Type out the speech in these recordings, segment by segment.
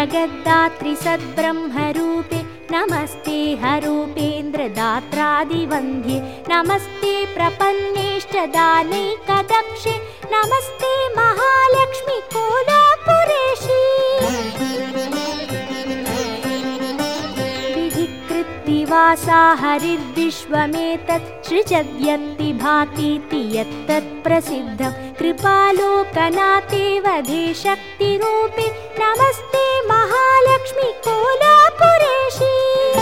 जगद्दात्री सद्ब्रह्मरूपे नमस्ते हरूपेन्द्रदात्रादिवन्द्ये नमस्ते प्रपन्नेष्टदानैकदक्षे नमस्ते महालक्ष्मी कोलापुरेशी विधिकृत्तिवासा हरिर्विश्वमेतत् सृजद्यत्ति भातीति यत्तत् प्रसिद्धं कृपालोकनाथे वधे शक्तिरूपे नमस्ते महालक्ष्मी कोलापुरेशी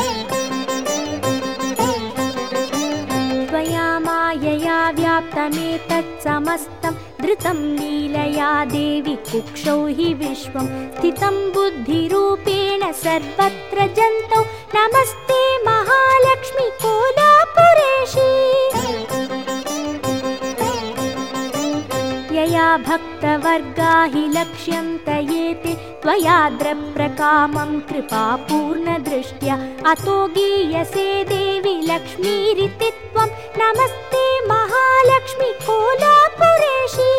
त्वया मायया व्याप्तमेतत् समस्तं धृतं लीलया देवि कुक्षौ हि विश्वं स्थितं बुद्धिरूपेण सर्वत्र जन्तौ नमस्ते महालक्ष्मी कोलापुरेशी यया भक्तवर्गा हि लक्ष्यन्तयेते त्वयाद्रप्रकामं कृपापूर्णदृष्ट्या अतो गीयसे देवि लक्ष्मीरिति त्वं नमस्ते महालक्ष्मी कोलापुरेशी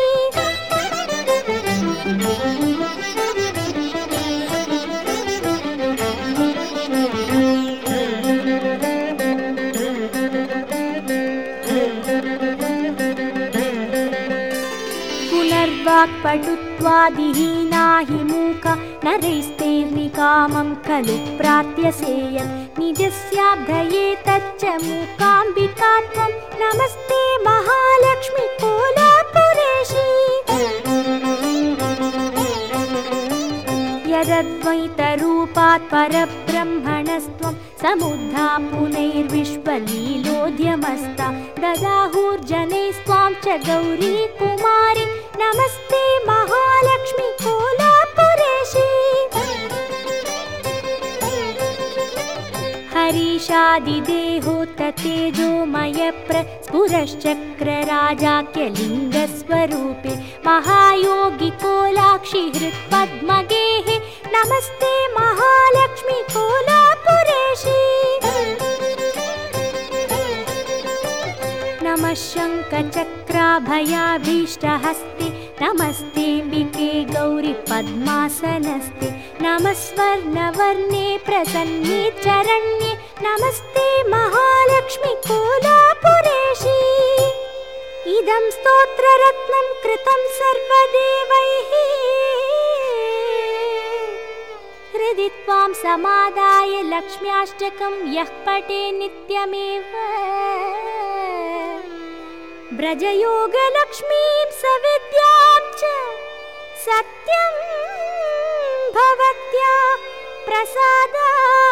वाक्पटुत्वादिहीना हि मूका नरैस्तैर्निकामं खलु प्रार्थ्यसेय निजस्याब्धये तच्च मूकाम्बिका त्वं नमस्ते महालक्ष्मी कोलापुरेशी यदद्वैतरूपात् परब्रह्मणस्त्वं समुद्धा पुनैर्विश्वलीलोद्यमस्ता ददाहुर्जनैस्त्वां च गौरी कुमारी नमस्ते महालक्ष्मी कोलापुरेशी हरीशादिदेहोततेजोमयप्रस्फुरश्चक्रराजाख्यलिङ्गस्वरूपे महायोगी कोलाक्षि हृत्पद्मगेः नमस्ते महालक्ष्मी कोलापुरेशी नमः शङ्खचक्राभयाभीष्टहस्ते नमस्तेऽम्बिके गौरि पद्मासनस्ते नमः स्वर्णवर्णे प्रसन्ने चरण्ये नमस्ते महालक्ष्मी कोलापुरेशी इदं स्तोत्ररत्नं कृतं सर्वदेवैः हृदि त्वां समादाय लक्ष्म्याष्टकं यः पठे नित्यमेव व्रजयोगलक्ष्मीं सविद्यां च सत्यं भवत्या प्रसादात्